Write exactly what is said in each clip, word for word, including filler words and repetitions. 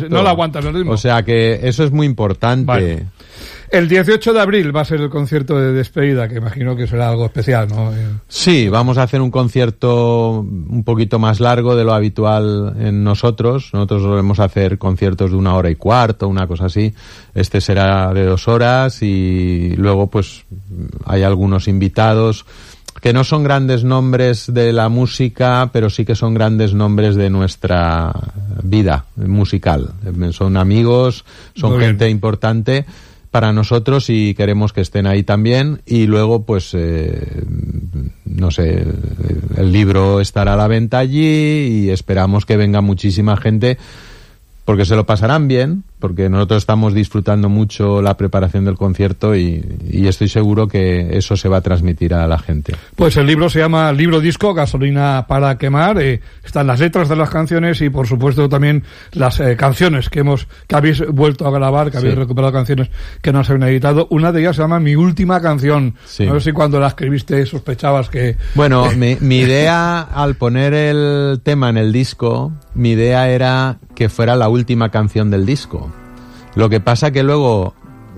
no la aguantas el ritmo. O sea que eso es muy importante. Vale. El dieciocho de abril va a ser el concierto de despedida, que imagino que será algo especial, ¿no? Sí, vamos a hacer un concierto un poquito más largo de lo habitual en nosotros. Nosotros solemos hacer conciertos de una hora y cuarto, una cosa así. Este será de dos horas y luego pues hay algunos invitados que no son grandes nombres de la música, pero sí que son grandes nombres de nuestra vida musical. Son amigos, son Muy gente bien. importante para nosotros y queremos que estén ahí también. Y luego pues eh, no sé, el libro estará a la venta allí y esperamos que venga muchísima gente porque se lo pasarán bien, porque nosotros estamos disfrutando mucho la preparación del concierto y, y estoy seguro que eso se va a transmitir a la gente. Pues el libro se llama Libro Disco, Gasolina para Quemar. Eh, están las letras de las canciones y, por supuesto, también las eh, canciones que hemos que habéis vuelto a grabar, que habéis sí. recuperado canciones que no se habían editado. Una de ellas se llama Mi Última Canción. Sí. No sé si cuando la escribiste sospechabas que... Bueno, eh. mi, mi idea al poner el tema en el disco, mi idea era que fuera la última canción del disco. Lo que pasa que luego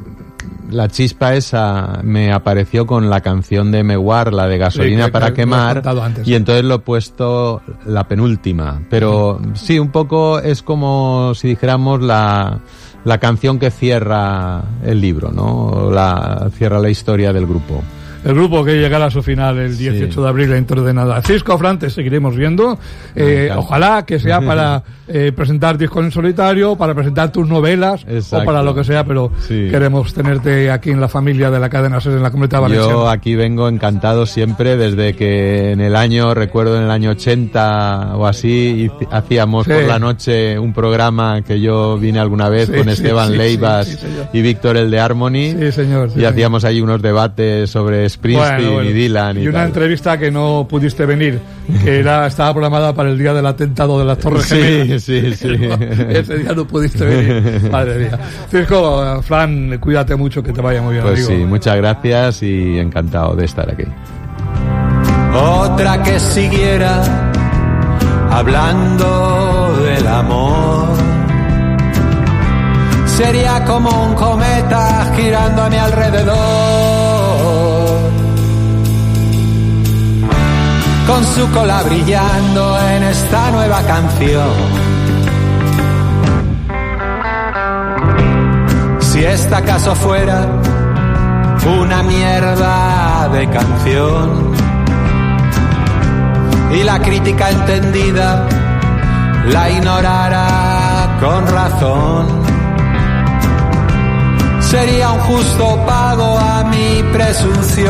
la chispa esa me apareció con la canción de Mewar, la de Gasolina sí, que, para que quemar, antes, y entonces lo he puesto la penúltima. Pero sí, un poco es como si dijéramos la, la canción que cierra el libro, ¿no? La, cierra la historia del grupo. El grupo que llegará a su final el dieciocho sí. de abril dentro de nada. Cisco Fran, te seguiremos viendo. Eh, ojalá que sea para eh, presentar discos en solitario, para presentar tus novelas, exacto, o para lo que sea, pero sí. queremos tenerte aquí en la familia de la cadena SER en la Comunidad Valenciana. Yo aquí vengo encantado siempre, desde que en el año, recuerdo en el año ochenta o así, hacíamos sí. por la noche un programa que yo vine alguna vez sí, con sí, Esteban sí, Leivas sí, sí, y Víctor el de Harmony. Sí, señor. Sí, y hacíamos ahí unos debates sobre Springsteen bueno, bueno. y Dylan y, y una tal. Entrevista que no pudiste venir, que era estaba programada para el día del atentado de las Torres Gemelas. Sí, sí, sí. Ese día no pudiste venir. Madre mía. Cisco, Fran, cuídate mucho, que te vaya muy bien. Pues amigo. Sí, muchas gracias y encantado de estar aquí. Otra que siguiera hablando del amor sería como un cometa girando a mi alrededor, con su cola brillando en esta nueva canción. Si esta acaso fuera una mierda de canción y la crítica entendida la ignorara con razón, sería un justo pago a mi presunción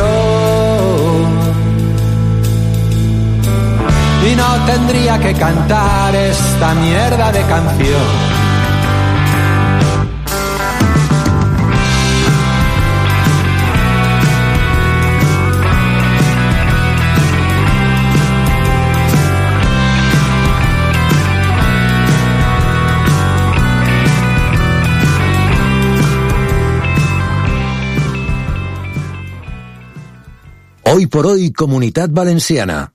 y no tendría que cantar esta mierda de canción. Hoy por hoy, Comunitat Valenciana.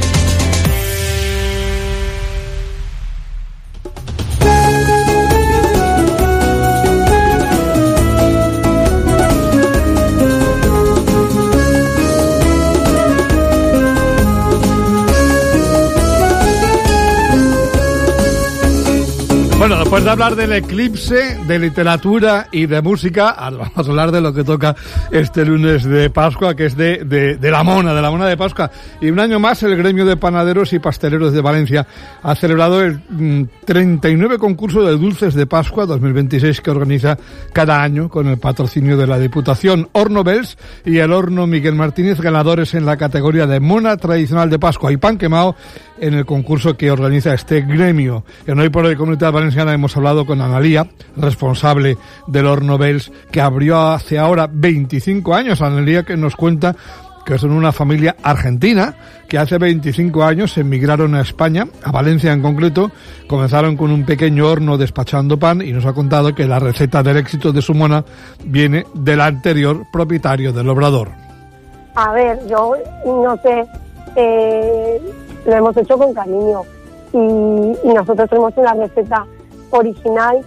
Bueno, después de hablar del eclipse, de literatura y de música, vamos a hablar de lo que toca este lunes de Pascua, que es de, de, de la mona, de la mona de Pascua. Y un año más el Gremio de Panaderos y Pasteleros de Valencia ha celebrado el mm, treinta y nueve concurso de dulces de Pascua dos mil veintiséis que organiza cada año con el patrocinio de la Diputación. Horno Bells y el Horno Miguel Martínez, ganadores en la categoría de mona tradicional de Pascua y pan quemado en el concurso que organiza este gremio. En Hoy por Hoy Comunidad Valenciana hemos hablado con Analía, responsable del Horno Bells, que abrió hace ahora veinticinco años. Analía, que nos cuenta que son una familia argentina que hace veinticinco años emigraron a España, a Valencia en concreto, comenzaron con un pequeño horno despachando pan y nos ha contado que la receta del éxito de su mona viene del anterior propietario del obrador. A ver, yo no sé, eh, lo hemos hecho con cariño y, y nosotros tenemos una receta original